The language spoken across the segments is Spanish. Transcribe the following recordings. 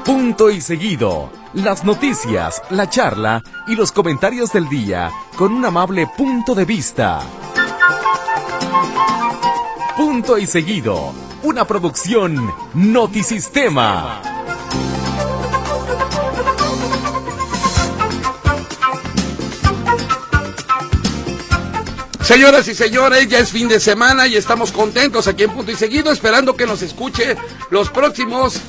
Punto y seguido. Las noticias, la charla y los comentarios del día con un amable punto de vista. Punto y seguido. Una producción Notisistema. Señoras y señores, ya es fin de semana y estamos contentos aquí en Punto y Seguido, esperando que nos escuche los próximos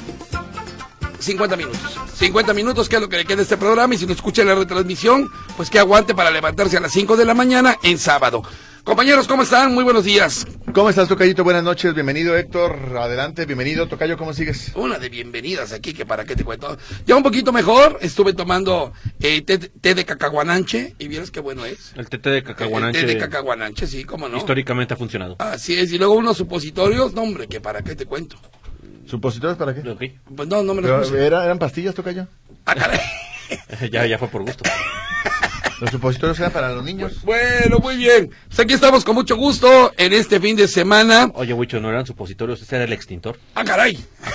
50 minutos. 50 minutos, que es lo que le queda a este programa, y si no escucha la retransmisión, pues que aguante para levantarse a las 5 de la mañana en sábado. Compañeros, ¿cómo están? Muy buenos días. ¿Cómo estás, Tocayito? Buenas noches, bienvenido, Héctor. Adelante, bienvenido. Tocayo, ¿cómo sigues? Una de bienvenidas aquí, que para qué te cuento. Ya un poquito mejor, estuve tomando té de cacahuananche, y vieras qué bueno es. El té de cacahuananche. El té de cacahuananche, sí, cómo no. Históricamente ha funcionado. Así es, y luego unos supositorios, no hombre, que para qué te cuento. ¿Supositorios para qué? Okay. Pues no me los puse. ¿Eran pastillas, Tocayo? Ah, caray. ya fue por gusto. ¿Los supositorios eran para los niños? Bueno, muy bien. Pues aquí estamos con mucho gusto en este fin de semana. Oye, Huicho, no eran supositorios, ese era el extintor. Ah, caray.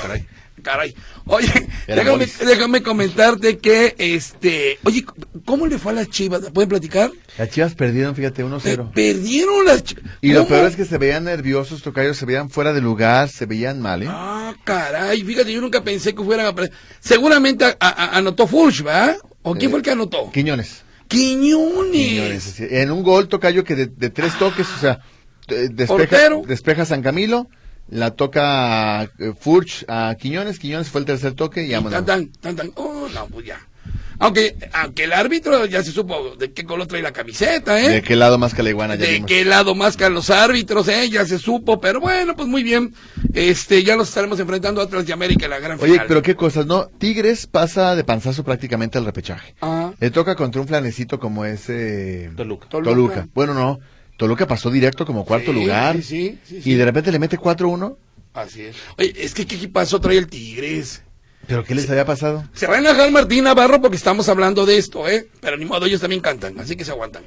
Oye, Era déjame comentarte que, oye, ¿cómo le fue a las Chivas? ¿Pueden platicar? Las Chivas perdieron, fíjate, 1-0. Perdieron las Chivas. Y lo peor es que se veían nerviosos, Tocayo, se veían fuera de lugar, se veían mal, ¿eh? Ah, caray, fíjate, yo nunca pensé que fueran a perder. Seguramente anotó Furch, ¿verdad? ¿O quién fue el que anotó? Quiñones. Quiñones. En un gol, Tocayo, que de 3 toques, o sea, despeja San Camilo, la toca Furch a Quiñones fue el tercer toque y vámonos. Oh, no, pues ya. Aunque el árbitro ya se supo de qué color trae la camiseta, ¿eh? De qué lado más que la iguana, ya de vimos. qué lado más que a los árbitros, ya se supo, pero bueno, pues muy bien. Ya nos estaremos enfrentando a Atlas de América en la gran final. Oye, pero qué cosas, ¿no? Tigres pasa de panzazo prácticamente al repechaje. Le toca contra un flanecito como ese... Toluca. Bueno, no, Toluca pasó directo como cuarto lugar. Sí. Y de repente le mete 4-1. Así es. Oye, es que ¿qué equipazo trae el Tigres? ¿Pero qué les había pasado? Se va a enojar Martín Navarro porque estamos hablando de esto, pero ni modo, ellos también cantan, así que se aguantan.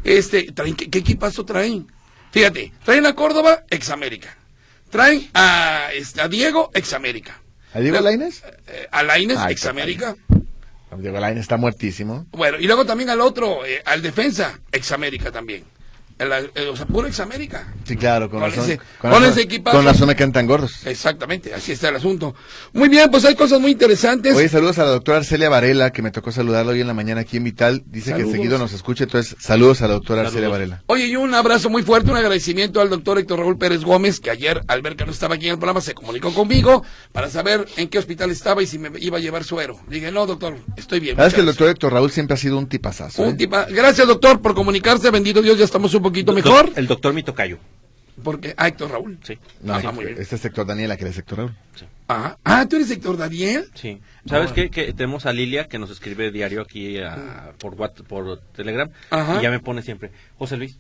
¿Qué equipazo traen? Fíjate, traen a Córdoba, ex América. Traen a Diego, ex América. ¿A Diego Lainez? A Lainez, ex América. Diego Lainez está muertísimo. Bueno, y luego también al otro, al defensa, ex América también. O sea, puro ex América. Sí, claro, con ese equipazo. Con razón me cantan gordos. Exactamente, así está el asunto. Muy bien, pues hay cosas muy interesantes. Oye, saludos a la doctora Arcelia Varela, que me tocó saludarla hoy en la mañana aquí en Vital. Dice saludos. Que seguido nos escucha, entonces saludos a la doctora Arcelia Varela. Oye, y un abrazo muy fuerte, un agradecimiento al doctor Héctor Raúl Pérez Gómez, que ayer, al ver que no estaba aquí en el programa, se comunicó conmigo para saber en qué hospital estaba y si me iba a llevar suero. Dije, no, doctor, estoy bien. Sabes que el doctor Héctor Raúl siempre ha sido un tipazazo. Gracias, doctor, por comunicarse, bendito Dios, ya estamos un poquito mejor. El doctor mi tocayo. Porque, Héctor Raúl. Sí. No, muy bien. Este es Héctor Daniel, que es Héctor Raúl. Sí. ¿Tú eres Héctor Daniel? Sí. ¿Sabes qué? Que tenemos a Lilia, que nos escribe diario aquí por Telegram. Ajá. Y ya me pone siempre, José Luis,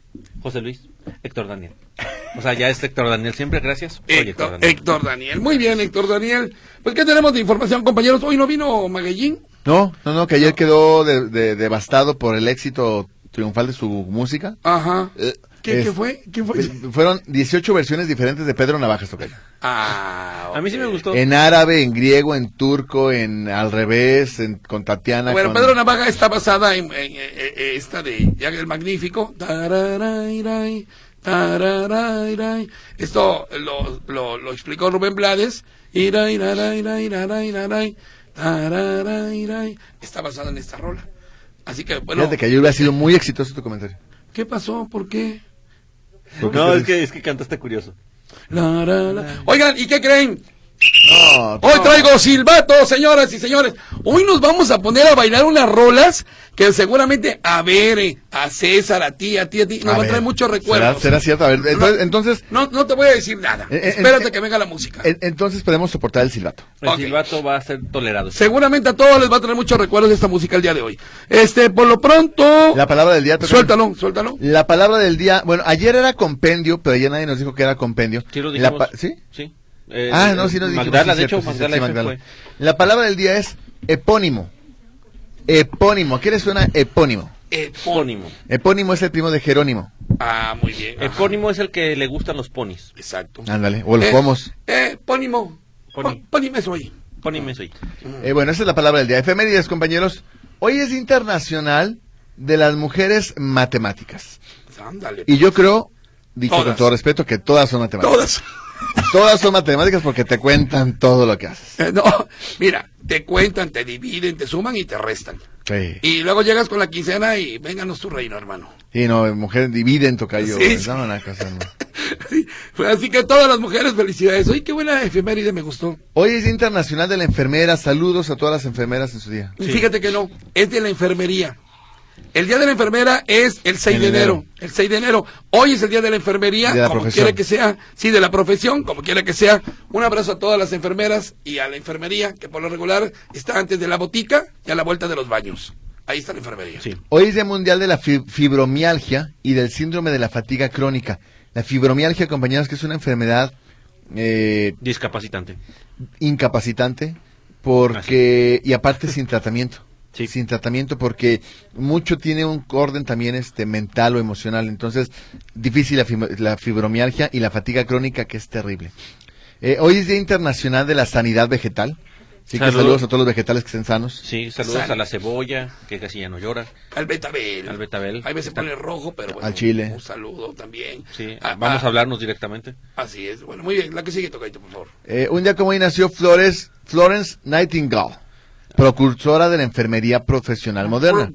Héctor Daniel. O sea, ya es Héctor Daniel siempre, gracias. Héctor Daniel. Muy bien, Héctor Daniel. Pues, ¿qué tenemos de información, compañeros? ¿Hoy no vino Magallín? No, que ayer quedó devastado por el éxito triunfal de su música. Ajá. ¿Qué fue? Fueron 18 versiones diferentes de Pedro Navajas, Tocayo. A mí sí me gustó. En árabe, en griego, en turco, en al revés, con Tatiana. Bueno, Pedro Navaja está basada en esta de Jack el Magnífico. Esto lo explicó Rubén Blades. Está basada en esta rola. Así que, bueno. Fíjate que ayer hubiera sido muy exitoso tu comentario. ¿Qué pasó? ¿Por qué? No, es que cantaste curioso. Oigan, ¿y qué creen? No, Hoy traigo silbato, señoras y señores. Hoy nos vamos a poner a bailar unas rolas que seguramente a Bere, a César, a ti, nos va a traer muchos recuerdos. ¿Será cierto? A ver, entonces... No te voy a decir nada. Espérate que venga la música. Entonces podemos soportar el silbato. El silbato va a ser tolerado. Seguramente a todos les va a traer muchos recuerdos de esta música el día de hoy. Por lo pronto... La palabra del día... Suéltalo. La palabra del día... Bueno, ayer era compendio, pero ayer nadie nos dijo que era compendio. Sí lo dijimos. ¿Sí? Sí. No, sí nos dijimos. Magdala, de hecho, Magdala fue. La palabra del día es epónimo. ¿A qué le suena epónimo? Epónimo es el primo de Jerónimo. Muy bien. Epónimo es el que le gustan los ponis. Exacto. Ándale, o los pomos. Pónimo. Pónime eso ahí. Pónime eso ahí. Bueno, esa es la palabra del día. Efemérides, compañeros. Hoy es Internacional de las Mujeres Matemáticas. Ándale. Y yo creo, dicho Todas. con todo respeto, que todas son matemáticas. Todas. Todas son matemáticas porque te cuentan todo lo que haces. No, mira, te cuentan, te dividen, te suman y te restan. Sí. Y luego llegas con la quincena y vénganos tu reino, hermano. Sí, no, mujeres dividen, tocayo. Sí, sí. No, una cosa, no. Sí, así que todas las mujeres, felicidades. Oye, qué buena efeméride, me gustó. Hoy es Internacional de la Enfermera. Saludos a todas las enfermeras en su día. Sí. Fíjate que no, es de la enfermería. El día de la enfermera es el 6 de enero. El 6 de enero. Hoy es el día de la enfermería, de la como profesión. quiera que sea. Sí, de la profesión, como quiera que sea. Un abrazo a todas las enfermeras y a la enfermería, que por lo regular está antes de la botica y a la vuelta de los baños. Ahí está la enfermería. Sí. Hoy es Día Mundial de la Fibromialgia y del síndrome de la fatiga crónica. La fibromialgia, compañeros, que es una enfermedad Discapacitante. incapacitante porque y aparte sin tratamiento. Sí. Sin tratamiento porque mucho tiene un orden también mental o emocional. Entonces, difícil la fibromialgia y la fatiga crónica, que es terrible. Hoy es Día Internacional de la Sanidad Vegetal. Así que saludos a todos los vegetales que estén sanos. Sí, saludos a la cebolla, que casi ya no llora. Al betabel. Al betabel. Ahí se pone rojo, pero bueno. Al chile. Un saludo también. Sí, vamos a hablarnos directamente. Así es. Bueno, muy bien. La que sigue, Tocayo, por favor. Un día como hoy nació Florence Nightingale, precursora de la enfermería profesional moderna.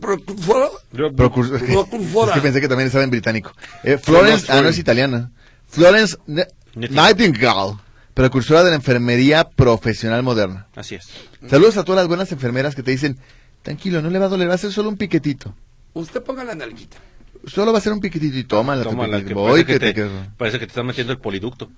Es que pensé que también estaba en británico. Florence, no es italiana. Florence Nightingale, precursora de la enfermería profesional moderna. Así es. Saludos a todas las buenas enfermeras que te dicen, tranquilo, no le va a doler, va a ser solo un piquetito. Usted ponga la nalguita. Solo va a ser un piquetito y tómala. Que parece que te está metiendo el poliducto.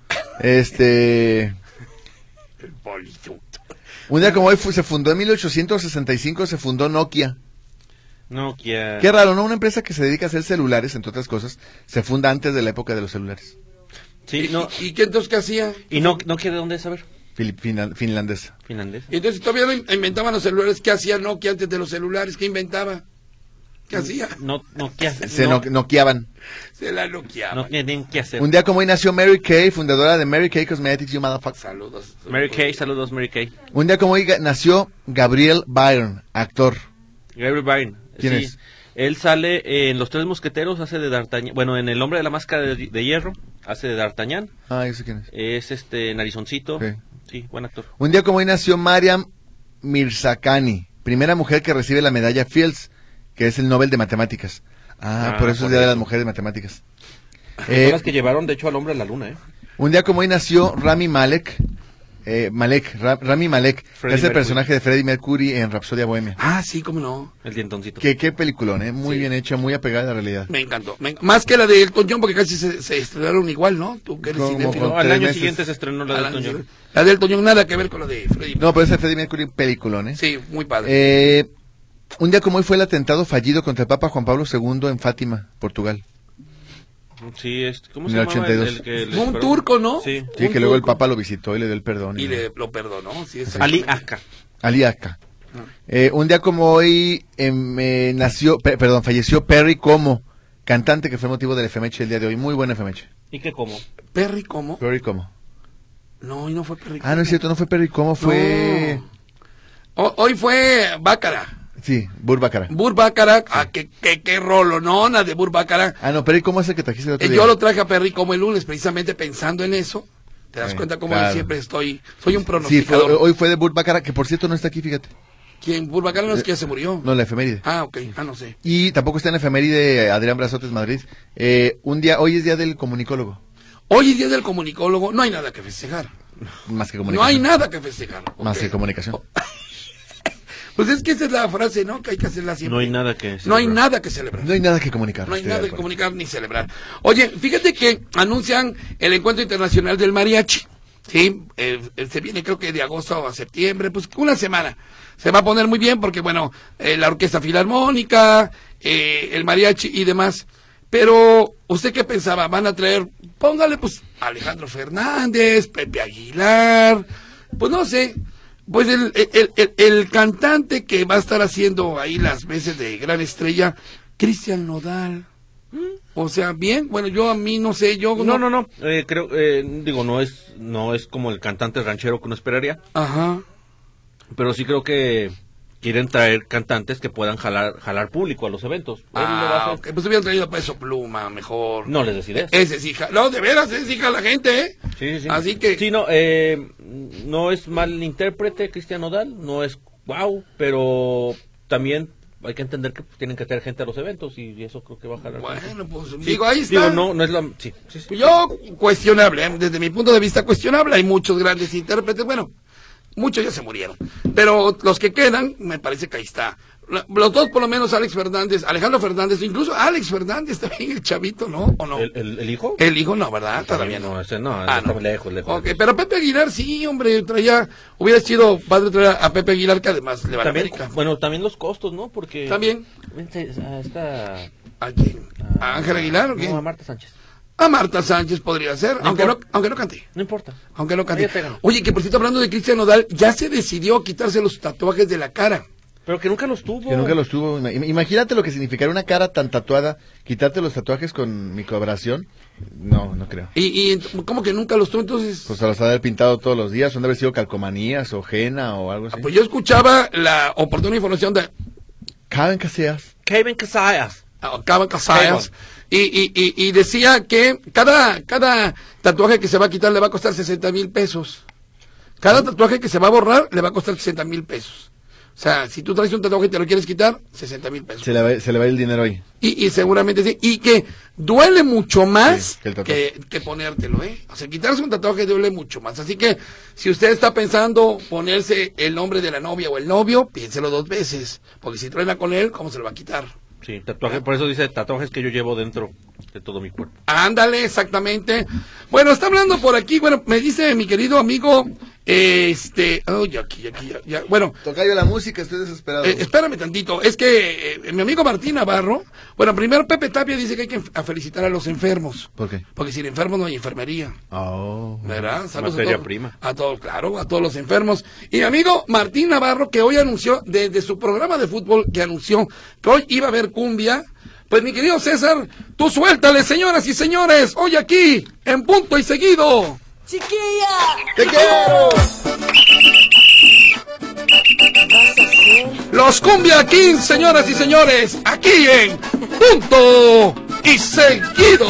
El poliducto. Un día como hoy se fundó en 1865, se fundó Nokia. Nokia. Qué raro, ¿no? Una empresa que se dedica a hacer celulares, entre otras cosas, se funda antes de la época de los celulares. Sí, no. ¿Y qué entonces qué hacía? ¿Y Nokia de dónde es? A ver. Finlandesa. Finlandesa. Y entonces todavía no inventaban los celulares. ¿Qué hacía Nokia antes de los celulares? ¿Qué inventaba? ¿Qué hacía? Nokia. Nokiaban. Se la noqueaban. No tienen que hacer. Un día como hoy nació Mary Kay, fundadora de Mary Kay Cosmetics, you motherfucker. Saludos. Mary Kay, saludos Mary Kay. Un día como hoy nació Gabriel Byrne, actor. Gabriel Byrne. ¿Quién sí. es? Él sale en Los Tres Mosqueteros, hace de D'Artagnan. Bueno, en El Hombre de la Máscara de Hierro, hace de D'Artagnan. Ah, yo sé quién es. Es narizoncito. Sí. Sí, buen actor. Un día como hoy nació Mariam Mirzakhani, primera mujer que recibe la medalla Fields, que es el Nobel de Matemáticas. Por eso es el Día de las Mujeres Matemáticas. Son las que llevaron, de hecho, al hombre a la luna, Un día como hoy nació Rami Malek. Rami Malek, que es el personaje de Freddie Mercury en Rapsodia Bohemia. Ah, sí, cómo no. El dientoncito. Qué peliculón, muy bien hecha, muy apegada a la realidad. Me encantó. Más que la de Elton John, porque casi se estrenaron igual, ¿no? Tú que eres cinéfilo. No, al año siguiente se estrenó la de Elton John. La de Elton John, nada que ver con la de Freddie. No, pero ese Freddie Mercury, peliculón, Sí, muy padre. Un día como hoy fue el atentado fallido contra el Papa Juan Pablo II en Fátima, Portugal. Sí, ¿cómo se En el llama 82. Fue un turco, ¿no? Sí, que luego el Papa lo visitó y le dio el perdón. Y lo perdonó, sí. Ali Akka. Ali Akka. Un día como hoy falleció Perry Como, cantante que fue motivo del FMH el día de hoy. Muy buen FMH. ¿Y qué como? ¿Perry Como? Perry Como. No, y no fue Perry Como. No es cierto, no fue Perry Como, fue... No. Hoy fue Bácara. Sí, Burt Bacharach. Burt Bacharach, qué rolo, no, nada de Burt Bacharach. No, Perry Como es el que trajiste el otro día. Yo lo traje a Perry Como el lunes, precisamente pensando en eso. ¿Te das cuenta cómo siempre soy un pronosticador? Sí, hoy fue de Burt Bacharach, que por cierto no está aquí, fíjate. ¿Quién? ¿Burt Bacharach no es que ya se murió? No, la efeméride. Ok, no sé. Y tampoco está en la efeméride Adrián Brazotes Madrid. Hoy es día del comunicólogo. Hoy es día del comunicólogo, no hay nada que festejar. Más que comunicación. No hay nada que festejar. Más que comunicación. Pues es que esa es la frase, ¿no? Que hay que hacerla siempre. No hay nada que celebrar. No hay nada que celebrar. No hay nada que comunicar. No hay nada que comunicar ni celebrar. Oye, fíjate que anuncian el Encuentro Internacional del Mariachi. Sí, se viene creo que de agosto a septiembre, pues una semana. Se va a poner muy bien porque, bueno, la Orquesta Filarmónica, el mariachi y demás. Pero, ¿usted qué pensaba? Van a traer, póngale pues Alejandro Fernández, Pepe Aguilar, pues no sé. Pues el cantante que va a estar haciendo ahí las veces de gran estrella, Cristian Nodal. O sea, bien, bueno, yo a mí no sé, yo... No, creo, no es como el cantante ranchero que uno esperaría. Ajá. pero sí creo que quieren traer cantantes que puedan jalar público a los eventos. Él lo va a hacer. Pues hubieran traído a Peso Pluma, mejor. No les decides. Ese sí, no, de veras, ese sí la gente, ¿eh? Sí. Así que... Sí, no es mal intérprete Cristian Nodal, no es wow, pero también hay que entender que tienen que traer gente a los eventos y eso creo que va a jalar. Bueno, pues sí, digo, ahí está. Digo, no es la... Sí. Yo, cuestionable, desde mi punto de vista cuestionable, hay muchos grandes intérpretes, bueno, muchos ya se murieron, pero los que quedan, me parece que ahí está. Los dos, por lo menos, Alejandro Fernández, incluso Alex Fernández también, el chavito, ¿no? ¿O no? ¿El hijo? El hijo no, ¿verdad? Todavía no. Ese no, no. Está lejos. Ok, pero Pepe Aguilar sí, hombre, hubiera sido padre traer a Pepe Aguilar, que además le va a América. Bueno, también los costos, ¿no? Porque... También. ¿A quién? ¿A Ángel Aguilar o qué? No, a Marta Sánchez. A Marta Sánchez podría ser, aunque no cante. No importa. Aunque no cante. Oye, que por cierto, hablando de Cristian Nodal, ya se decidió quitarse los tatuajes de la cara. Pero que nunca los tuvo. Imagínate lo que significaría una cara tan tatuada, quitarte los tatuajes con microabrasión. No creo. ¿Y cómo que nunca los tuvo entonces? Pues se los ha de haber pintado todos los días, son de haber sido calcomanías o henna o algo así. Pues yo escuchaba la oportuna información de... Kevin Casillas. Y decía que cada tatuaje que se va a quitar le va a costar 60,000 pesos. Cada tatuaje que se va a borrar le va a costar 60,000 pesos. O sea, si tú traes un tatuaje y te lo quieres quitar, 60,000 pesos. Se le va el dinero ahí. Y seguramente sí. Y que duele mucho más que ponértelo, ¿eh? O sea, quitarse un tatuaje duele mucho más. Así que, si usted está pensando ponerse el nombre de la novia o el novio, piénselo 2 veces. Porque si truena con él, ¿cómo se lo va a quitar? Sí, tatuaje, por eso dice tatuajes que yo llevo dentro de todo mi cuerpo. Ándale, exactamente. Bueno, está hablando por aquí, bueno, me dice mi querido amigo, bueno. Tocayo la música, estoy desesperado. Espérame tantito, es que mi amigo Martín Navarro, bueno, primero Pepe Tapia dice que hay que felicitar a los enfermos. ¿Por qué? Porque sin enfermos no hay enfermería. Oh. ¿Verdad? Saludos materia prima. A todos, claro, a todos los enfermos. Y mi amigo Martín Navarro, que hoy anunció, desde su programa de fútbol, que anunció que hoy iba a haber cumbia. Pues mi querido César, tú suéltale, señoras y señores, hoy aquí, en Punto y Seguido. ¡Chiquilla! ¡Te quiero! Los Cumbia Kings, señoras y señores, aquí en Punto y Seguido.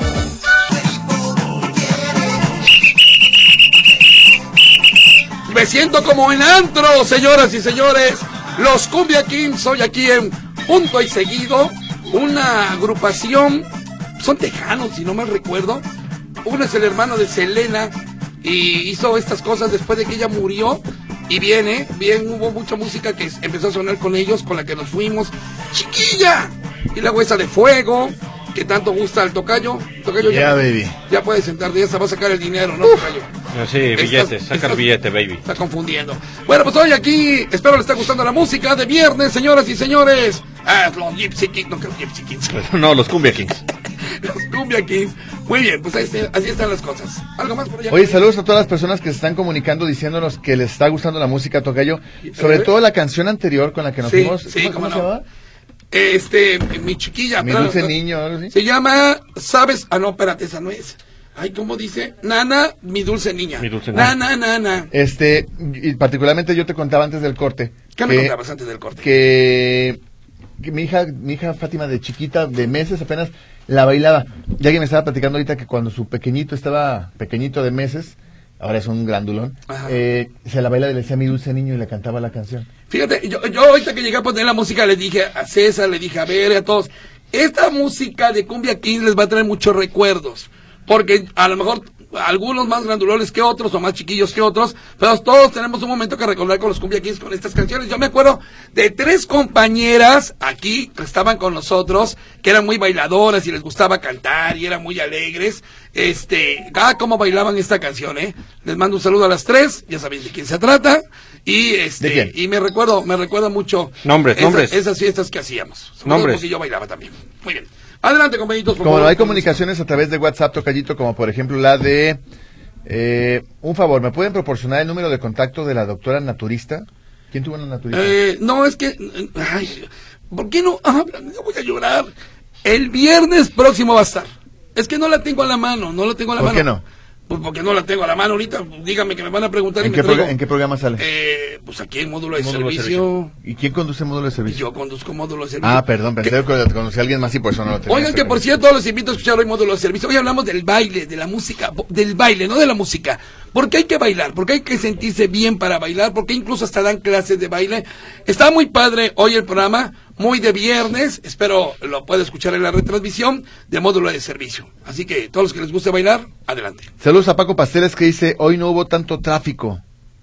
Me siento como en antro, señoras y señores. Los Cumbia Kings, hoy aquí en Punto y Seguido. Una agrupación, son tejanos, si no mal recuerdo. Uno es el hermano de Selena y hizo estas cosas después de que ella murió. Y bien, hubo mucha música que empezó a sonar con ellos, con la que nos fuimos. ¡Chiquilla! Y luego esa de Fuego, que tanto gusta al Tocayo. Tocayo, baby. Ya puedes sentarte, ya se va a sacar el dinero, ¿no, Tocayo? Sí, billetes, saca el billete, baby. Está confundiendo. Bueno, pues hoy aquí, espero les esté gustando la música de viernes, señoras y señores. Los Gypsy Kings, no creo Gypsy Kings. No, los Cumbia Kings. Los Cumbia Kings. Muy bien, pues así están las cosas. ¿Algo más por allá? Oye, saludos a todas las personas que se están comunicando diciéndonos que les está gustando la música, Tocayo. Sobre todo la canción anterior con la que nos fuimos. Sí, ¿Cómo se no. llama? Mi chiquilla. Mi dulce niño, algo así. Se llama, ¿sabes? No, espérate, esa no es. Ay, ¿cómo dice? Nana, mi dulce niña. Mi dulce niña. Nana. Y particularmente yo te contaba antes del corte. ¿Qué me contabas antes del corte? Que mi hija Fátima, de chiquita, de meses apenas, la bailaba. Ya que me estaba platicando ahorita que cuando su pequeñito estaba pequeñito de meses, ahora es un grandulón, se la bailaba y le decía mi dulce niño y le cantaba la canción. Fíjate, yo ahorita que llegué a poner la música le dije a César, le dije a Bere, a todos, esta música de Cumbia Kings les va a traer muchos recuerdos, porque a lo mejor algunos más grandulones que otros o más chiquillos que otros, pero todos tenemos un momento que recordar con los Cumbia Kings con estas canciones. Yo me acuerdo de 3 compañeras aquí que estaban con nosotros, que eran muy bailadoras y les gustaba cantar y eran muy alegres. Cómo bailaban esta canción, Les mando un saludo a las 3, ya saben de quién se trata. Y y me recuerda mucho nombres. Esas fiestas que hacíamos. Nombres. Porque yo bailaba también. Muy bien. Adelante, compañitos, por favor. Como hay comunicaciones a través de WhatsApp, Tocayito, como por ejemplo la de... un favor, ¿me pueden proporcionar el número de contacto de la doctora naturista? ¿Quién tuvo una naturista? No, es que... Ay, ¿por qué no hablan? Yo voy a llorar. El viernes próximo va a estar. Es que no la tengo a la mano, ¿Por qué no? Pues porque no la tengo a la mano ahorita. Dígame que me van a preguntar. ¿En qué programa sale? Pues aquí en módulo de Módulo de servicio. ¿Y quién conduce módulo de servicio? Yo conduzco módulo de servicio. Ah, perdón, pensé que conducía a alguien más y por eso no lo tenía. Oigan, que por cierto, los invito a escuchar hoy módulo de servicio. Hoy hablamos del baile, de la música, del baile, no de la música. Porque hay que bailar, porque hay que sentirse bien para bailar, porque incluso hasta dan clases de baile. Está muy padre hoy el programa, muy de viernes. Espero lo pueda escuchar en la retransmisión de módulo de servicio. Así que todos los que les guste bailar, adelante. Saludos a Paco Pasteles, que dice, hoy no hubo tanto tráfico.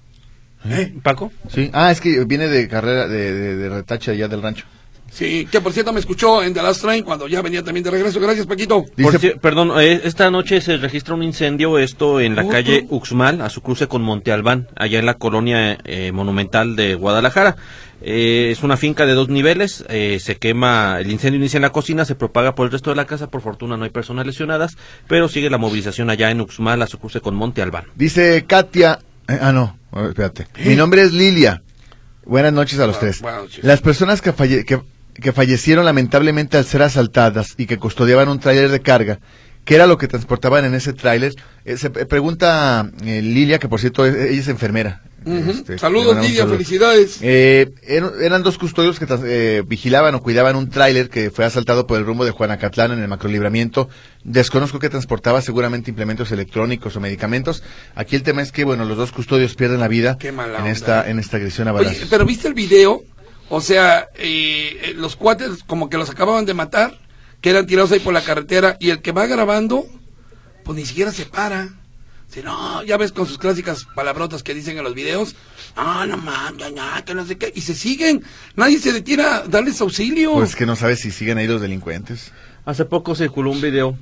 ¿Paco? Sí, es que viene de carrera, de retache allá del rancho. Sí, que por cierto me escuchó en The Last Train cuando ya venía también de regreso. Gracias, Paquito. Perdón, esta noche se registra un incendio, esto en la calle Uxmal, a su cruce con Monte Albán, allá en la colonia monumental de Guadalajara. Es una finca de 2 niveles, se quema, el incendio inicia en la cocina, se propaga por el resto de la casa, por fortuna no hay personas lesionadas, pero sigue la movilización allá en Uxmal, a su cruce con Monte Albán. Dice Katia, espérate, mi nombre es Lilia. Buenas noches a los tres. Las personas que fallecieron lamentablemente al ser asaltadas y que custodiaban un tráiler de carga, ¿qué era lo que transportaban en ese tráiler? Se pregunta Lilia, que por cierto ella es enfermera. Saludos, Lidia, felicidades. Eran 2 custodios que vigilaban o cuidaban un tráiler que fue asaltado por el rumbo de Juanacatlán en el macrolibramiento. Desconozco que transportaba, seguramente implementos electrónicos o medicamentos. Aquí el tema es que, los 2 custodios pierden la vida en esta agresión a balazos. Oye, pero ¿viste el video? O sea, los cuates como que los acababan de matar, que eran tirados ahí por la carretera, y el que va grabando, pues ni siquiera se para. Dice, no, ya ves con sus clásicas palabrotas que dicen en los videos, no mames, que no sé qué, y se siguen, nadie se detiene a darles auxilio. Pues que no sabes si siguen ahí los delincuentes. Hace poco circuló un video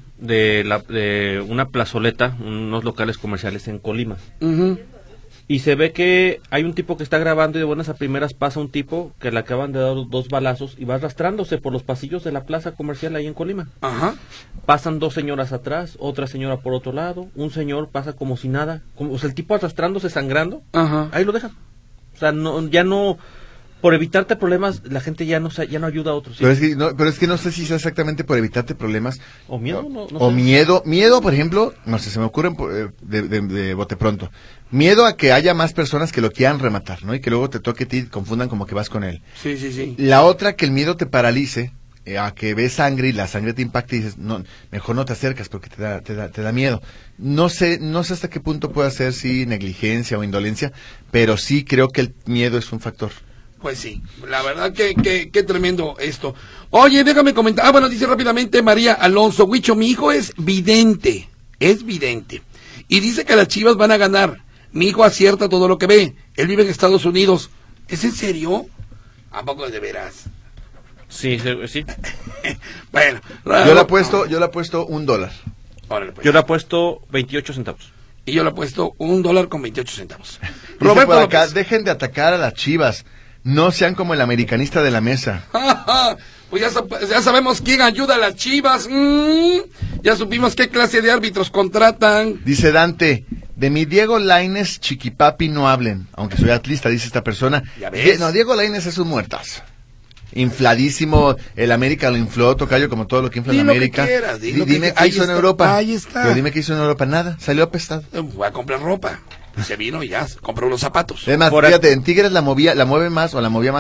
de una plazoleta, unos locales comerciales en Colima. Y se ve que hay un tipo que está grabando y de buenas a primeras pasa un tipo que le acaban de dar 2 balazos y va arrastrándose por los pasillos de la plaza comercial ahí en Colima. Ajá. Pasan 2 señoras atrás, otra señora por otro lado, un señor pasa como si nada, el tipo arrastrándose, sangrando. Ajá. Ahí lo dejan. O sea, ya no, por evitarte problemas, la gente ya no ayuda a otros. ¿Sí? Pero es que no sé si es exactamente por evitarte problemas. O miedo, o sé. Miedo, por ejemplo, no sé, se me ocurre de bote pronto. Miedo a que haya más personas que lo quieran rematar, ¿no? Y que luego te toque a ti y confundan como que vas con él. Sí. La otra, que el miedo te paralice, a que ves sangre y la sangre te impacta y dices, no, mejor no te acercas porque te da miedo. No sé hasta qué punto puede ser, si negligencia o indolencia, pero sí creo que el miedo es un factor. Pues sí, la verdad que tremendo esto. Oye, déjame comentar. Dice rápidamente María Alonso, Huicho, mi hijo es vidente. Y dice que las Chivas van a ganar. Mi hijo acierta todo lo que ve. Él vive en Estados Unidos. ¿Es en serio? ¿A poco es de veras? Sí. Bueno. Yo le apuesto $1. Órale, pues. Yo le apuesto 28 centavos. Y yo le apuesto $1.28. Roberto por acá, dejen de atacar a las Chivas. No sean como el americanista de la mesa. Pues ya sabemos quién ayuda a las Chivas. Ya supimos qué clase de árbitros contratan. Dice Dante, de mi Diego Lainez chiquipapi no hablen. Aunque soy atlista, dice esta persona. Diego Lainez es un muertazo. Infladísimo, el América lo infló, tocayo, como todo lo que infla en América. Dime qué hizo en Europa. Ahí está. Pero dime qué hizo en Europa, nada, salió apestado. Voy a comprar ropa. Se vino y ya, compró los zapatos. Además, fíjate, en Tigres la movía más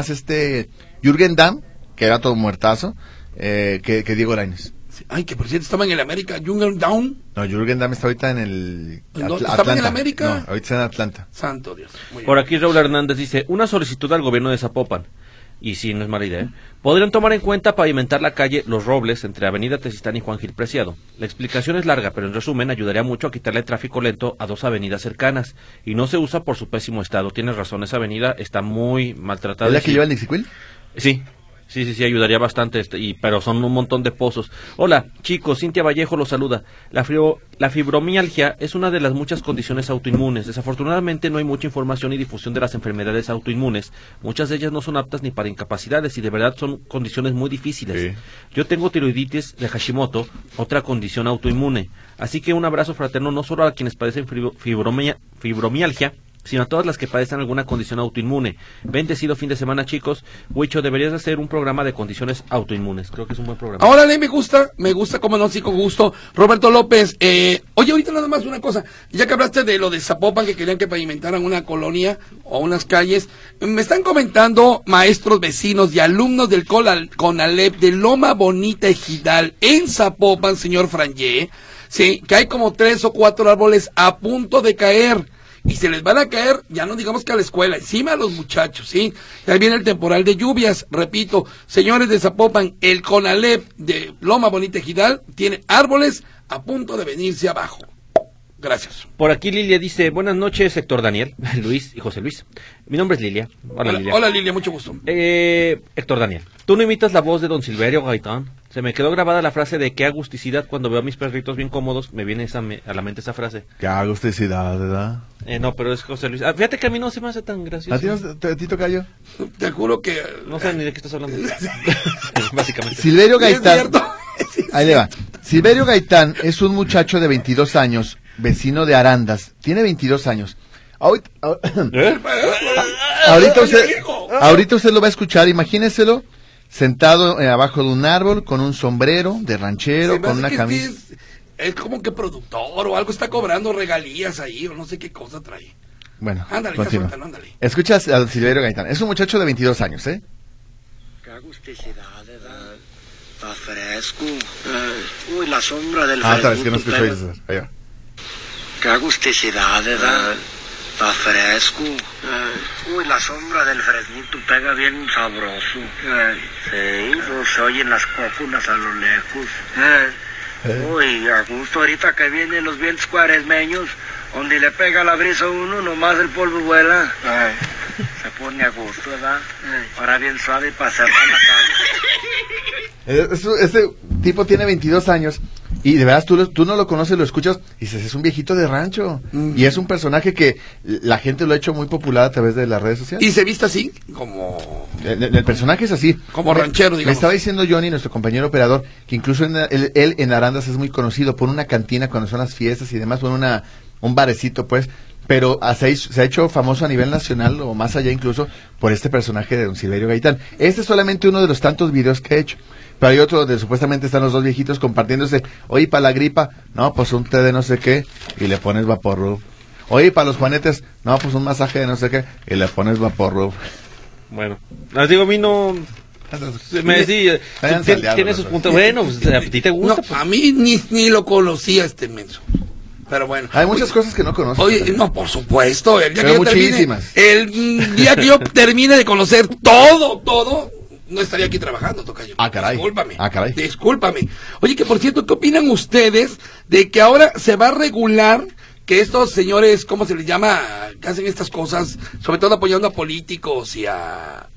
Jürgen Damm, que era todo muertazo, que Diego Lainez. Ay, que por cierto estaba en el América, Jürgen Damm. No, Jürgen Damm está ahorita en el ¿Estaba Atlanta. en el América? No, ahorita está en Atlanta. Santo Dios. Por aquí Raúl Hernández dice, una solicitud al gobierno de Zapopan. Y sí, no es mala idea. Podrían tomar en cuenta pavimentar la calle Los Robles entre Avenida Tezistán y Juan Gil Preciado. La explicación es larga, pero en resumen ayudaría mucho a quitarle tráfico lento a 2 avenidas cercanas. Y no se usa por su pésimo estado. Tienes razón, esa avenida está muy maltratada. ¿Es la que lleva el Nixicuil? Sí. Sí, ayudaría bastante, pero son un montón de pozos. Hola, chicos, Cintia Vallejo los saluda. La fibromialgia es una de las muchas condiciones autoinmunes. Desafortunadamente no hay mucha información y difusión de las enfermedades autoinmunes. Muchas de ellas no son aptas ni para incapacidades y de verdad son condiciones muy difíciles. Sí. Yo tengo tiroiditis de Hashimoto, otra condición autoinmune. Así que un abrazo fraterno no solo a quienes padecen fibromialgia, sino a todas las que padecen alguna condición autoinmune. Bendecido fin de semana, chicos. Huicho, deberías hacer un programa de condiciones autoinmunes. Creo que es un buen programa. Órale, me gusta, como no, sí, con gusto. Roberto López, oye, ahorita nada más una cosa, ya que hablaste de lo de Zapopan, que querían que pavimentaran una colonia o unas calles, me están comentando maestros, vecinos y alumnos del CONALEP de Loma Bonita Ejidal en Zapopan, señor Frangé, sí, que hay como 3 o 4 árboles a punto de caer. Y se les van a caer, ya no digamos que a la escuela, encima a los muchachos, ¿sí? Ahí viene el temporal de lluvias, repito, señores de Zapopan, el CONALEP de Loma Bonita Ejidal tiene árboles a punto de venirse abajo. Gracias. Por aquí Lilia dice, buenas noches, Héctor Daniel, Luis y José Luis. Mi nombre es Lilia. Hola Lilia. Hola Lilia, mucho gusto. Héctor Daniel, tú no imitas la voz de don Silverio Gaitán. Se me quedó grabada la frase de qué agusticidad cuando veo a mis perritos bien cómodos, me viene a la mente esa frase. Qué agusticidad, ¿verdad? No, pero es José Luis. Fíjate que a mí no se me hace tan gracioso. ¿A ti toca yo? Te juro que... No sé ni de qué estás hablando. Básicamente. Silverio Gaitán. ¿Es cierto? Ahí le va. Silverio Gaitán es un muchacho de 22 años, vecino de Arandas. Tiene 22 años. Ahorita usted lo va a escuchar, imagínenselo sentado abajo de un árbol con un sombrero de ranchero, con una camisa. Es como que productor o algo, está cobrando regalías ahí o no sé qué cosa trae. Bueno, ándale, continúa. ándale. Escuchas a Silverio Gaitán. Es un muchacho de 22 años, ¿eh? Qué agusticidad, ¿verdad? Está fresco. Uy, la sombra del otra vez que no escucho eso. Ahí va. Qué agusticidad, ¿verdad? Está fresco. Uy, la sombra del fresnito pega bien sabroso. Sí, se oyen las cóculas a lo lejos. Uy, a gusto ahorita que vienen los vientos cuaresmeños, donde le pega la brisa a uno, nomás el polvo vuela. Se pone a gusto, ¿verdad? Ahora bien suave para cerrar la calle. Ese tipo tiene 22 años y de verdad tú no lo conoces, lo escuchas y dices, es un viejito de rancho. Y es un personaje que la gente lo ha hecho muy popular a través de las redes sociales. Y se viste así, como... El personaje es así. Como ranchero, digamos. Me estaba diciendo Johnny, nuestro compañero operador, que incluso él en Arandas es muy conocido por una cantina cuando son las fiestas y demás, por un barecito, pues. Pero se ha hecho famoso a nivel nacional o más allá incluso por este personaje de don Silverio Gaitán. Este es solamente uno de los tantos videos que ha hecho. Pero hay otro donde supuestamente están los dos viejitos compartiéndose. Oye, para la gripa, no, pues un té de no sé qué y le pones Vaporrub. Oye, para los juanetes, no, pues un masaje de no sé qué y le pones Vaporrub. Bueno, les digo, a mí no... Me decía, tiene sus puntos. Bueno, pues, a ti te gusta. No, pues. A mí ni lo conocía este menso. Pero bueno. Hay muchas cosas que no conozco. Oye, no, por supuesto. El día pero que muchísimas. El día que yo termine de conocer todo, no estaría aquí trabajando, tocayo. Ah, caray. Discúlpame. Oye, que por cierto, ¿qué opinan ustedes de que ahora se va a regular que estos señores, ¿cómo se les llama? Que hacen estas cosas, sobre todo apoyando a políticos y a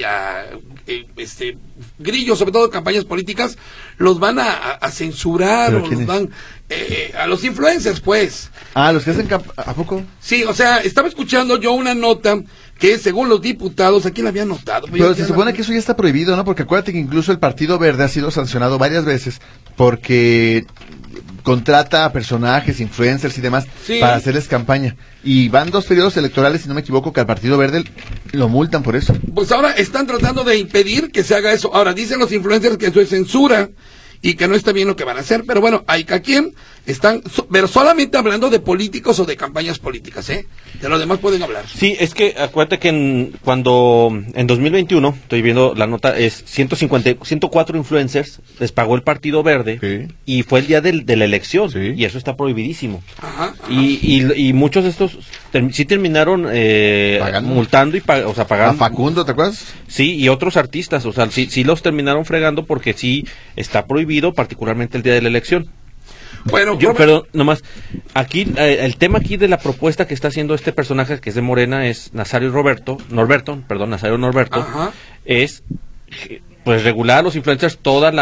grillos, sobre todo campañas políticas, los van a censurar o los van a los influencers, pues. Ah, los que hacen ¿a poco? Sí, o sea, estaba escuchando yo una nota que según los diputados, aquí la había notado. Pero se supone que eso ya está prohibido, ¿no? Porque acuérdate que incluso el Partido Verde ha sido sancionado varias veces porque contrata a personajes, influencers y demás para hacerles campaña. Y van 2 periodos electorales, si no me equivoco, que al Partido Verde lo multan por eso. Pues ahora están tratando de impedir que se haga eso. Ahora dicen los influencers que eso es censura y que no está bien lo que van a hacer, pero bueno, hay que a quien están, pero solamente hablando de políticos o de campañas políticas, ¿eh? De lo demás pueden hablar. Sí, es que acuérdate que cuando en 2021, estoy viendo la nota, es 104 influencers, les pagó el Partido Verde y fue el día de la elección y eso está prohibidísimo. Ajá. Y muchos de estos sí terminaron multando y pagando. A Facundo, ¿te acuerdas? Sí, y otros artistas, o sea, sí los terminaron fregando porque sí está prohibido, particularmente el día de la elección. Bueno, perdón, nomás, aquí, el tema aquí de la propuesta que está haciendo este personaje que es de Morena es Nazario Norberto, ajá, es, pues, regular a los influencers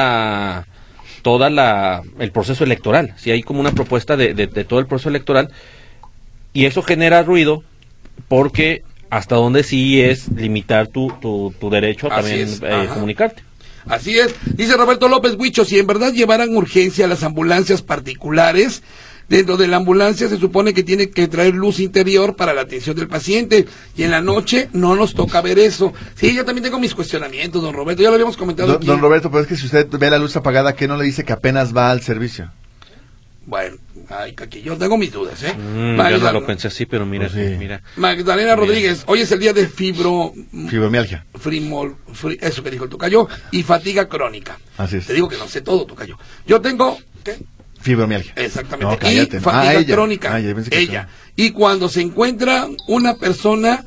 el proceso electoral. Si hay como una propuesta de todo el proceso electoral, y eso genera ruido, porque hasta donde sí es limitar tu derecho a también comunicarte. Así es, dice Roberto López Huicho, si en verdad llevaran urgencia a las ambulancias particulares, Dentro de la ambulancia se supone que tiene que traer luz interior para la atención del paciente, y en la noche no nos toca ver eso. Sí, yo también tengo mis cuestionamientos, don Roberto, ya lo habíamos comentado aquí. Don Roberto, pero es que si usted ve la luz apagada, ¿qué no le dice que apenas va al servicio? Bueno, ay, que yo tengo mis dudas, ¿eh? Yo no lo pensé así, pero mira, Pues sí. mira. Magdalena Rodríguez, hoy es el día de Fibromialgia. eso que dijo el tocayo, y fatiga crónica. Así es. Te digo que no sé todo, tocayo. Yo tengo, ¿qué? Fibromialgia. Exactamente. No, cállate. Y fatiga Ella. crónica. Yo pensé que Ella. Y cuando se encuentra una persona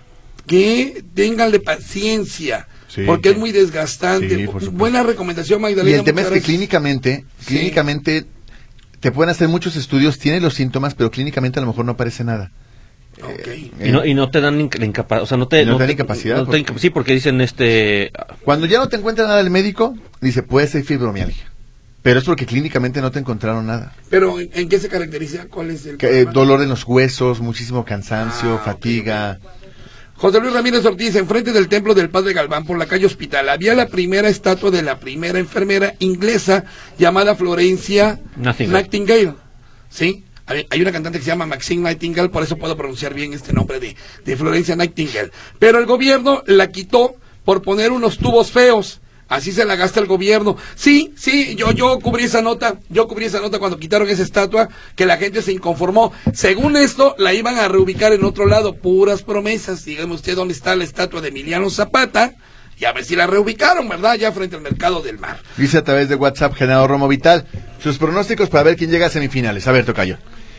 que ténganle paciencia, Sí, porque sí. es muy desgastante. Sí, por supuesto. Buena recomendación, Magdalena. Y el tema es muchas que gracias. clínicamente te pueden hacer muchos estudios, tienes los síntomas, pero clínicamente a lo mejor no aparece nada. Ok. Y no te dan la incapacidad, o sea, no te dan incapacidad, sí, porque dicen Cuando ya no te encuentra nada el médico, dice, puede ser fibromialgia. Pero es porque clínicamente no te encontraron nada. Pero, ¿en qué se caracteriza? ¿Cuál es el problema? Dolor en los huesos, muchísimo cansancio, Ah, fatiga. ok. José Luis Ramírez Ortiz, enfrente del templo del Padre Galván, por la calle Hospital, había la primera estatua de la primera enfermera inglesa llamada Florencia Nightingale. ¿Sí? Hay una cantante que se llama Maxine Nightingale, por eso puedo pronunciar bien este nombre de Florencia Nightingale. Pero el gobierno la quitó por poner unos tubos feos. Así se la gasta el gobierno. Sí, yo cubrí esa nota. Yo cubrí esa nota cuando quitaron esa estatua, que la gente se inconformó. Según esto, la iban a reubicar en otro lado. Puras promesas. Dígame usted dónde está la estatua de Emiliano Zapata. Y a ver si la reubicaron, ¿verdad? Ya frente al Mercado del Mar. Dice a través de WhatsApp, Genaro Romo Vital, sus pronósticos para ver quién llega a semifinales. A ver, tocayo.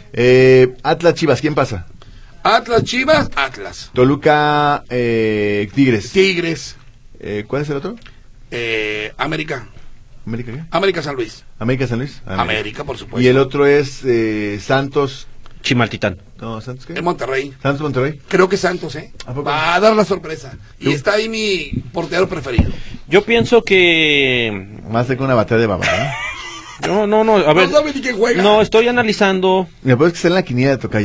Atlas Chivas, ¿quién pasa? Atlas Chivas, Atlas. Toluca Tigres. Tigres. ¿Cuál es el otro? América. ¿América qué? América San Luis. ¿América San Luis? América, por supuesto. Y el otro es Santos. Chimaltitán. No, ¿Santos qué? En Monterrey. Santos Monterrey. Creo que Santos, ¿eh? ¿A poco? Va a dar la sorpresa. Y ¿Tú? está ahí mi portero preferido. Yo pienso que... Más de que una batalla de baba, ¿no? No, a ver. No sabe ni quién juega. No, estoy analizando. Me puedes que estar en la quiniela de tocayo.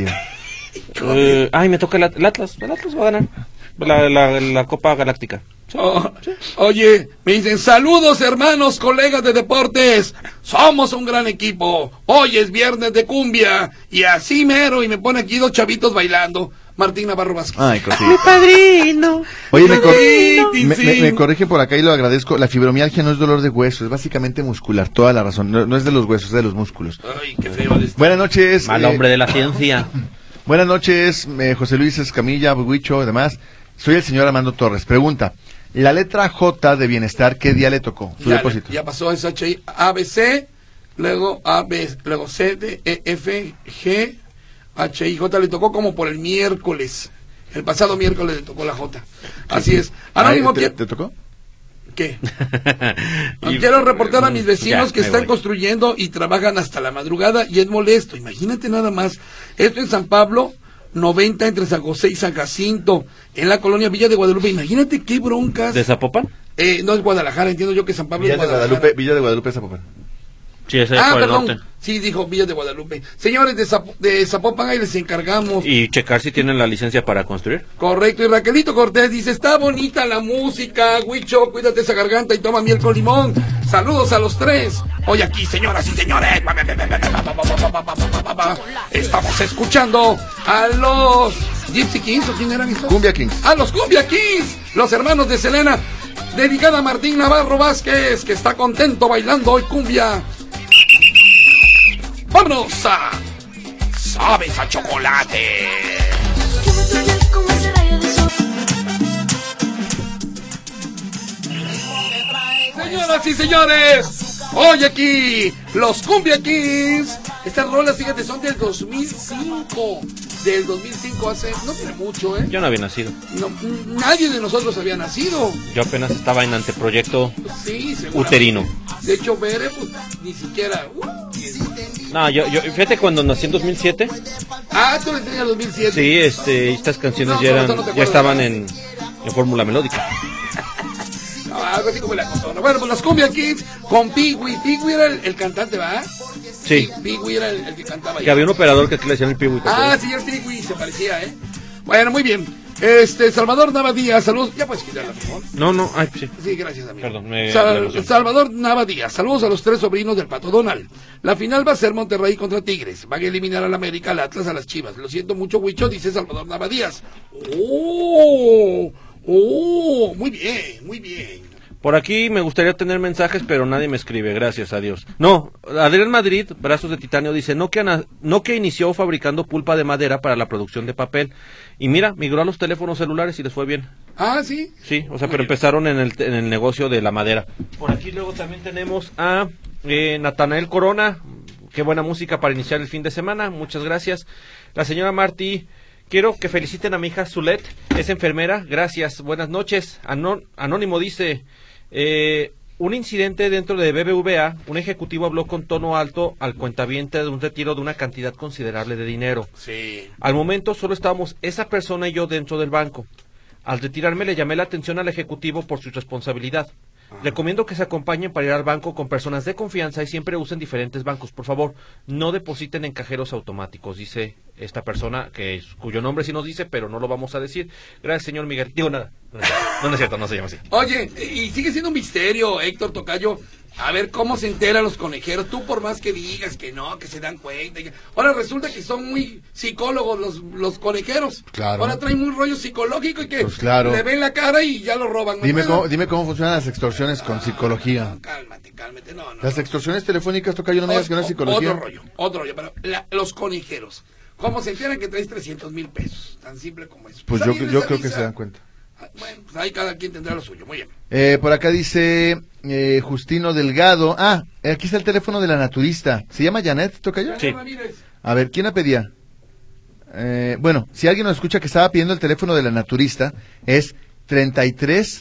Me toca el Atlas. El Atlas va a ganar la Copa Galáctica. Oh, oye, me dicen, saludos hermanos, colegas de deportes, somos un gran equipo, hoy es viernes de cumbia, y así mero, y me pone aquí dos chavitos bailando, Martín Navarro Vázquez. Ay, cosita. ¡Mi padrino! Oye, Sí. me corrige por acá y lo agradezco. La fibromialgia no es dolor de hueso, es básicamente muscular, toda la razón. No es de los huesos, es de los músculos. Ay, qué feo de esto. Buenas noches. Mal hombre de la ciencia. Buenas noches, José Luis Escamilla, Buicho, además. Soy el señor Armando Torres. Pregunta, la letra J de bienestar, ¿qué día le tocó su depósito? Ya pasó, es H, A, B, C, luego A, B, luego C, D, E, F, G, H, I, J, le tocó como por el miércoles. El pasado miércoles le tocó la J. Así es. Ahora mismo ¿Te tocó? ¿Qué? Quiero reportar a mis vecinos que están voy. construyendo y trabajan hasta la madrugada y es molesto. Imagínate nada más. Esto en San Pablo, 90 entre San José y San Jacinto, en la colonia Villa de Guadalupe. Imagínate qué broncas. ¿De Zapopan? No es Guadalajara, entiendo yo que San Pablo es Guadalajara. Villa de Guadalupe, Zapopan. Sí, ese es por el perdón. norte. Sí, dijo Villa de Guadalupe. Señores de Zapopan, ahí les encargamos. Y checar si tienen la licencia para construir. Correcto, y Raquelito Cortés dice, está bonita la música, Huicho, cuídate esa garganta y toma miel con limón. Saludos a los tres. Hoy aquí, señoras y señores, estamos escuchando a los Gypsy Kings, ¿o quién eran estos? Cumbia Kings. A los Cumbia Kings, los hermanos de Selena, dedicada a Martín Navarro Vázquez, que está contento bailando hoy cumbia. ¡Vámonos a Sabes a Chocolate! Señoras y señores, hoy aquí, los Cumbia Kings. Estas rolas, fíjate, son del 2005. Del 2005 hace, no tiene mucho, ¿eh? Yo no había nacido. No, nadie de nosotros había nacido. Yo apenas estaba en anteproyecto Sí, seguramente. uterino. De hecho, Bere, pues, ni siquiera. No, yo fíjate cuando nací en 2007. Tú le tenías 2007. Sí, estas canciones No, ya con eran, eso no te ya acuerdas, estaban ¿verdad? en fórmula melódica. Algo así como la cotorra. Bueno, pues las Cumbia Kids con Pigui. Pigui era el cantante, ¿verdad? Sí. Pigui era el que cantaba ahí. Que había un operador que aquí le decían el pibu. Sí, el Pigui se parecía, ¿eh? Bueno, muy bien. Salvador Nava Díaz, saludos. Ya puedes quitarla, por favor. No, ay, sí. Sí, gracias, amigo. Perdón, me emocioné. Salvador Nava Díaz, saludos a los 3 sobrinos del Pato Donald. La final va a ser Monterrey contra Tigres. Van a eliminar al América, al Atlas, a las Chivas. Lo siento mucho, Huicho, dice Salvador Nava Díaz. Muy bien, muy bien. Por aquí me gustaría tener mensajes, pero nadie me escribe, gracias a Dios. No, Adrián Madrid, Brazos de Titanio, dice, Nokia inició fabricando pulpa de madera para la producción de papel. Y mira, migró a los teléfonos celulares y les fue bien. Ah, ¿sí? Sí, o sea, pero empezaron en el negocio de la madera. Por aquí luego también tenemos a Natanael Corona. Qué buena música para iniciar el fin de semana, muchas gracias. La señora Martí, quiero que feliciten a mi hija Zulet, es enfermera, gracias, buenas noches. Anónimo dice, un incidente dentro de BBVA, un ejecutivo habló con tono alto al cuentaviente de un retiro de una cantidad considerable de dinero. Sí. Al momento solo estábamos esa persona y yo dentro del banco. Al retirarme le llamé la atención al ejecutivo por su responsabilidad. Recomiendo que se acompañen para ir al banco con personas de confianza y siempre usen diferentes bancos. Por favor, no depositen en cajeros automáticos, dice esta persona, cuyo nombre sí nos dice, pero no lo vamos a decir. Gracias, señor Miguel. Digo nada. No es cierto, no se llama así. Oye, y sigue siendo un misterio, Héctor Tocayo. A ver cómo se enteran los conejeros. Tú por más que digas que no, que se dan cuenta. Ahora resulta que son muy psicólogos los conejeros. Claro. Ahora traen un rollo psicológico y que Pues claro. le ven la cara y ya lo roban. Dime cómo funcionan las extorsiones con psicología. No, cálmate, no. Las extorsiones telefónicas, Tocayo, no me digas que no es psicología. Otro rollo, pero los conejeros. ¿Cómo se enteran que traes 300,000 pesos? Tan simple como eso. Pues yo creo que se dan cuenta. Bueno, pues ahí cada quien tendrá lo suyo, muy bien. Por acá dice Justino Delgado. Aquí está el teléfono de la naturista. ¿Se llama Janet, Tocayo? Sí. A ver, ¿quién la pedía? Bueno, si alguien nos escucha que estaba pidiendo el teléfono de la naturista, es 33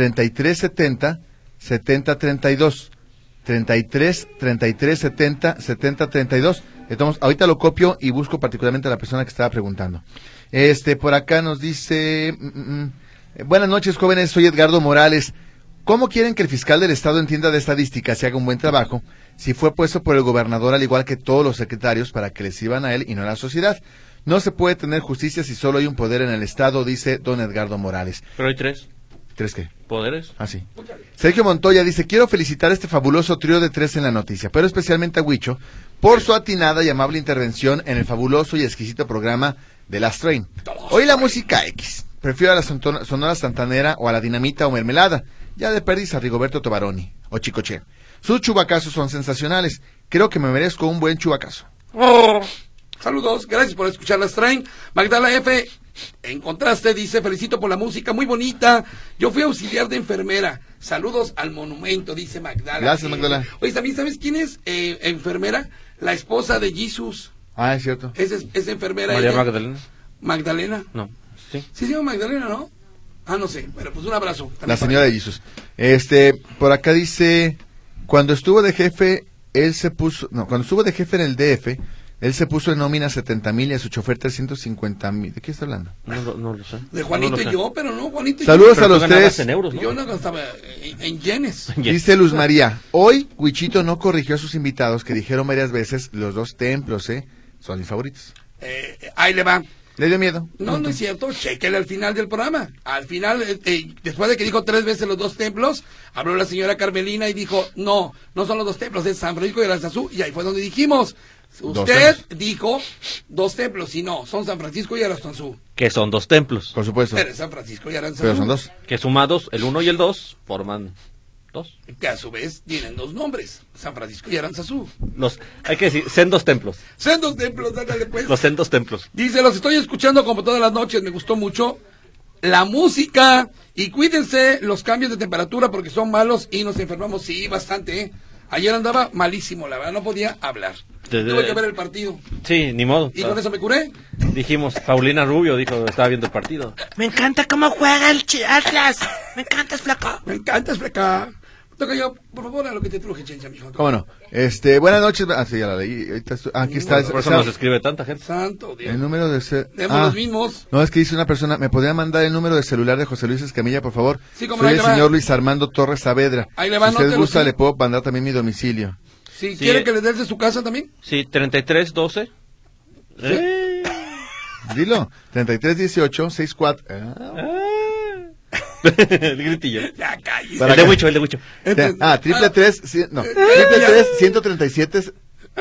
70 70 32. 33 33 70 70 32. Entonces, ahorita lo copio y busco particularmente a la persona que estaba preguntando. Por acá nos dice... Buenas noches, jóvenes, soy Edgardo Morales. ¿Cómo quieren que el fiscal del Estado entienda de estadísticas y haga un buen trabajo si fue puesto por el gobernador al igual que todos los secretarios para que le sirvan a él y no a la sociedad? No se puede tener justicia si solo hay un poder en el Estado, dice don Edgardo Morales. Pero hay 3. ¿3 qué? ¿Poderes? Ah, sí. Sergio Montoya dice, quiero felicitar a este fabuloso trío de 3 en la noticia, pero especialmente a Huicho por su atinada y amable intervención en el fabuloso y exquisito programa de Last Train. Hoy la música X. Prefiero a la Sonora Santanera o a la Dinamita o Mermelada, ya de perdiz a Rigoberto Tobaroni o Chicoche. Sus chubacazos son sensacionales. Creo que me merezco un buen chubacazo. Saludos, gracias por escuchar Las Train. Magdala F, en contraste, dice, felicito por la música, muy bonita. Yo fui auxiliar de enfermera. Saludos al monumento, dice Magdala. Gracias, Magdala. Oye, ¿también sabes quién es enfermera? La esposa de Jesus. Ah, es cierto. Es enfermera. ¿María ella. Magdalena? ¿Magdalena? No, sí. Sí se llama Magdalena, ¿no? No sé, pero pues un abrazo. La señora de Jesus. Por acá dice, cuando estuvo de jefe en el DF, él se puso en nómina 70,000 y a su chofer 350,000. ¿De qué está hablando? No lo sé. De Juanito No lo y sé. yo, pero no, Juanito y Saludos yo. a los tres. En euros, ¿no? Yo no gastaba en yenes. Dice Luz María, hoy Huichito no corrigió a sus invitados que dijeron varias veces los 2 templos, son mis favoritos. Ahí le va. ¿Le dio miedo? No es cierto, chéquele al final del programa. Al final, después de que dijo 3 veces los 2 templos, habló la señora Carmelina y dijo, no son los 2 templos, es San Francisco y Aranzazú, y ahí fue donde dijimos, usted dijo 2 templos, y no, son San Francisco y Aranzazú. Que son 2 templos. Por supuesto. Pero es San Francisco y Aranzazú. Pero son 2. Que sumados, el 1 y el 2 forman 2. Que a su vez tienen 2 nombres, San Francisco y Aranzazú. Hay que decir, sendos templos. Sendos templos, dándale pues. Los sendos templos. Dice, los estoy escuchando como todas las noches, me gustó mucho la música y cuídense los cambios de temperatura porque son malos y nos enfermamos, sí, bastante, Ayer andaba malísimo, la verdad, no podía hablar. Tuve que ver el partido. Sí, ni modo. Y con eso me curé. Dijimos, Paulina Rubio dijo, estaba viendo el partido. Me encanta cómo juega el Atlas. Me encantas, flaco. Me encantas, flaca. Toca yo, por favor, a lo que te truje, Chencha, mijo. ¿Cómo no? Buenas noches. Ah, sí, ya la leí. Aquí está. Por eso nos escribe tanta gente. Santo Dios. El número de... Los mismos. No, es que dice una persona, ¿me podría mandar el número de celular de José Luis Escamilla, por favor? Sí, como Soy el señor Luis Armando Torres Saavedra. Ahí le va, si usted gusta, sí. le puedo mandar también mi domicilio. Sí, ¿quiere que le des de su casa también? Sí, 3312. Dilo. 3318-64. El gritillo. Ya, cállese. Para El de acá. Huicho, el de Huicho. Triple 137.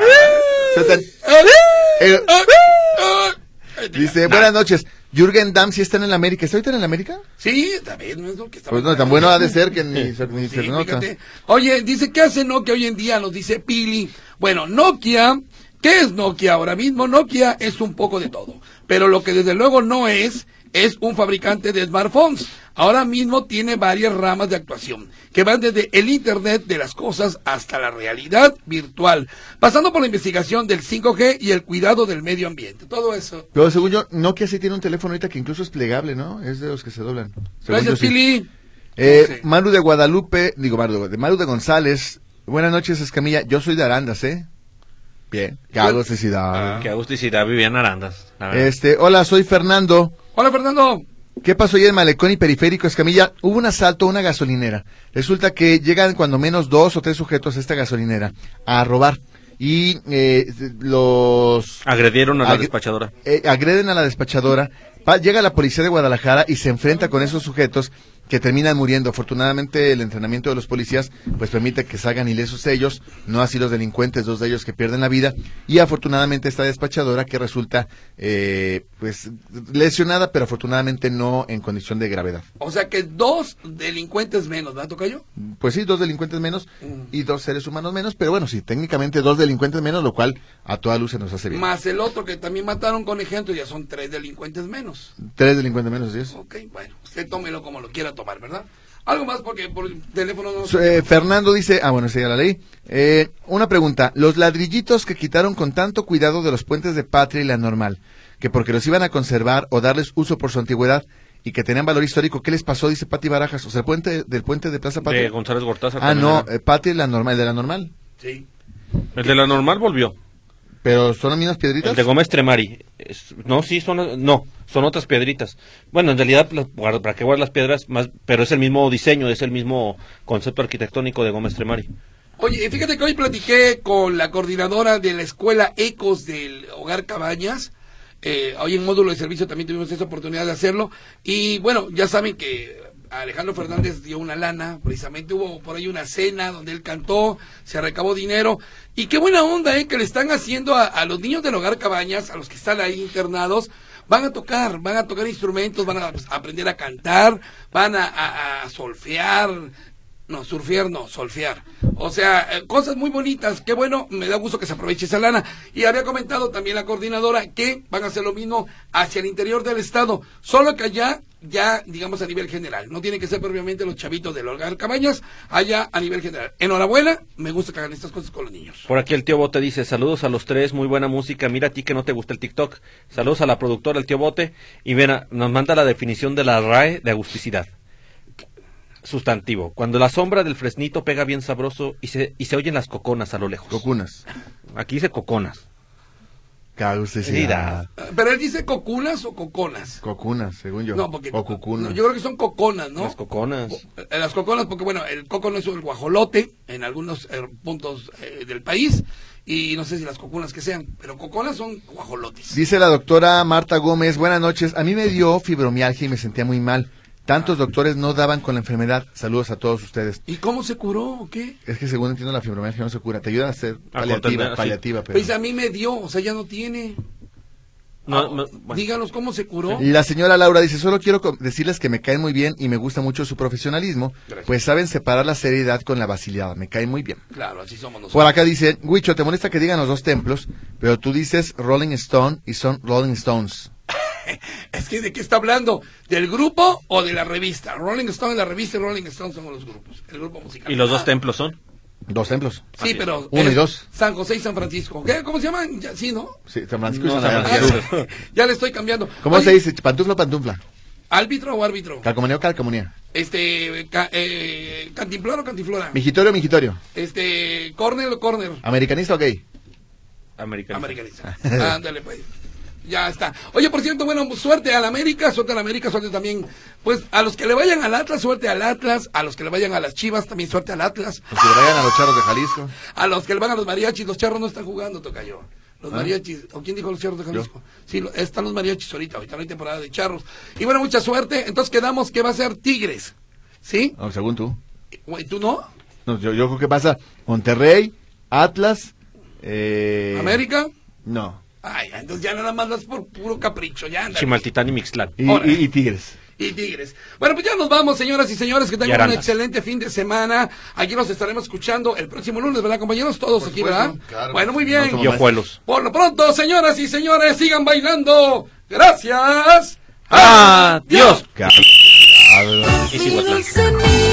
Dice, buenas noches. Jürgen Damm, ¿sí están en la América? ¿Está ahorita en la América? Sí, también no es lo que estaba. Pues no, tan bueno ha de ser que ni se Sí, nota. fíjate. Oye, dice, ¿qué hace Nokia hoy en día? Nos dice Pili. Bueno, Nokia, ¿qué es Nokia ahora mismo? Nokia es un poco de todo. Pero lo que desde luego no es un fabricante de smartphones. Ahora mismo tiene varias ramas de actuación, que van desde el Internet de las cosas hasta la realidad virtual, pasando por la investigación del 5G y el cuidado del medio ambiente. Todo eso. Pero según yo, Nokia sí tiene un teléfono ahorita que incluso es plegable, ¿no? Es de los que se doblan. Según Gracias, yo, sí. Pili. No sé. Maru de Guadalupe, Maru de González. Buenas noches, Escamilla. Yo soy de Arandas, ¿eh? Bien. Qué agusticidad. Qué agusticidad, vivía en Arandas. la verdad. Hola, soy Fernando. Hola, Fernando. ¿Qué pasó ayer en Malecón y Periférico, Escamilla? Hubo un asalto a una gasolinera. Resulta que llegan cuando menos 2 o 3 sujetos a esta gasolinera a robar. Y los... Agredieron a la despachadora. Agreden a la despachadora. Llega la policía de Guadalajara y se enfrenta con esos sujetos que terminan muriendo. Afortunadamente el entrenamiento de los policías pues permite que salgan ilesos ellos, no así los delincuentes, 2 de ellos que pierden la vida, y afortunadamente esta despachadora que resulta pues lesionada, pero afortunadamente no en condición de gravedad. O sea que 2 delincuentes menos, ¿verdad, tocayo? Pues sí, 2 delincuentes menos y 2 seres humanos menos, pero bueno, sí, técnicamente 2 delincuentes menos, lo cual a toda luz se nos hace bien. Más el otro que también mataron con ejemplo, ya son 3 delincuentes menos. 3 delincuentes menos, así es. Ok, bueno, usted tómelo como lo quiera tomar, ¿verdad? Algo más porque por teléfono no... Fernando dice, bueno, esa ya la leí. Una pregunta, los ladrillitos que quitaron con tanto cuidado de los puentes de Patria y la Normal, que porque los iban a conservar o darles uso por su antigüedad y que tenían valor histórico, ¿qué les pasó? Dice Pati Barajas, o sea, el puente de Plaza Patria. De González Gortázar. No, Patria y la Normal, de la Normal. Sí. El de la Normal volvió. ¿Pero son las mismas piedritas? El de Gómez Tremari. Son otras piedritas. Bueno, en realidad, ¿para qué guardar las piedras? Pero es el mismo diseño, es el mismo concepto arquitectónico de Gómez Tremari. Oye, fíjate que hoy platiqué con la coordinadora de la escuela Ecos del Hogar Cabañas. Hoy en módulo de servicio también tuvimos esa oportunidad de hacerlo. Y bueno, ya saben que Alejandro Fernández dio una lana, precisamente hubo por ahí una cena donde él cantó, se recabó dinero, y qué buena onda que le están haciendo a los niños del Hogar Cabañas, a los que están ahí internados. Van a tocar instrumentos, van a aprender a cantar, van a solfear, solfear. O sea, cosas muy bonitas. Qué bueno, me da gusto que se aproveche esa lana. Y había comentado también la coordinadora que van a hacer lo mismo hacia el interior del estado, solo que allá, ya digamos a nivel general. No tienen que ser propiamente los chavitos del Hogar Cabañas, allá a nivel general. Enhorabuena, me gusta que hagan estas cosas con los niños. Por aquí el tío Bote dice, saludos a los 3, muy buena música, mira a ti que no te gusta el TikTok. Saludos a la productora, el tío Bote, y mira, nos manda la definición de la RAE de agusticidad. Sustantivo, cuando la sombra del fresnito pega bien sabroso y se oyen las coconas a lo lejos. Cocunas. Aquí dice coconas. Cagusticidad. Pero él dice cocunas o coconas. Cocunas, según yo. No, porque o cucunas. no, yo creo que son coconas, ¿no? Las coconas. Las coconas, porque bueno, el coco no es el guajolote en algunos puntos del país, y no sé si las cocunas que sean, pero coconas son guajolotes. Dice la doctora Marta Gómez, buenas noches, a mí me dio fibromialgia y me sentía muy mal. Tantos doctores no daban con la enfermedad. Saludos a todos ustedes. ¿Y cómo se curó o qué? Es que según entiendo la fibromialgia no se cura. Te ayudan a hacer paliativa, pero... Pues a mí me dio, o sea, ya no tiene. Bueno. Díganos cómo se curó. La señora Laura dice, solo quiero decirles que me caen muy bien y me gusta mucho su profesionalismo. Gracias. Pues saben separar la seriedad con la vacilidad. Me caen muy bien. Claro, así somos nosotros. Por acá dice, Huicho, te molesta que digan los 2 templos, pero tú dices Rolling Stone y son Rolling Stones. Es que ¿de qué está hablando? ¿Del grupo o de la revista? Rolling Stone es la revista y Rolling Stone son los grupos, el grupo musical. ¿Y los 2 templos son? 2 templos. Sí, pero 1 y 2. San José y San Francisco. ¿Qué? ¿Cómo se llaman? Ya, sí, ¿no? Sí, San Francisco y No, San San Francisco. Francisco. Ya le estoy cambiando. ¿Cómo Oye, se dice? ¿Pantufla o pantufla? ¿Árbitro o árbitro? ¿Calcomanía o calcomanía? ¿Cantinflora o cantinflora? ¿Migitorio o migitorio? ¿Corner o corner? ¿Americanista o gay? Americanista. Ándale, pues. Ya está. Oye, por cierto, bueno, suerte al América, suerte también, pues, a los que le vayan al Atlas, suerte al Atlas, a los que le vayan a las Chivas, también suerte al Atlas. Los que vayan a los Charros de Jalisco. A los que le van a los mariachis, los charros no están jugando, tocayo. Los mariachis, ¿o quién dijo los Charros de Jalisco? Sí, están los mariachis ahorita no hay temporada de charros. Y bueno, mucha suerte. Entonces quedamos que va a ser Tigres, ¿sí? No, según tú. ¿Y tú no? No, yo creo que pasa Monterrey, Atlas, ¿América? No. Ay, entonces ya nada más vas por puro capricho, ya anda. Chimaltitán y Mixtlán. Y Tigres. Y Tigres. Bueno, pues ya nos vamos, señoras y señores, que tengan un excelente fin de semana. Aquí nos estaremos escuchando el próximo lunes, ¿verdad, compañeros? Todos aquí, ¿verdad? Claro. Bueno, muy bien. Y ojuelos. Por lo pronto, señoras y señores, sigan bailando. Gracias. Adiós. Y Cihuatlán.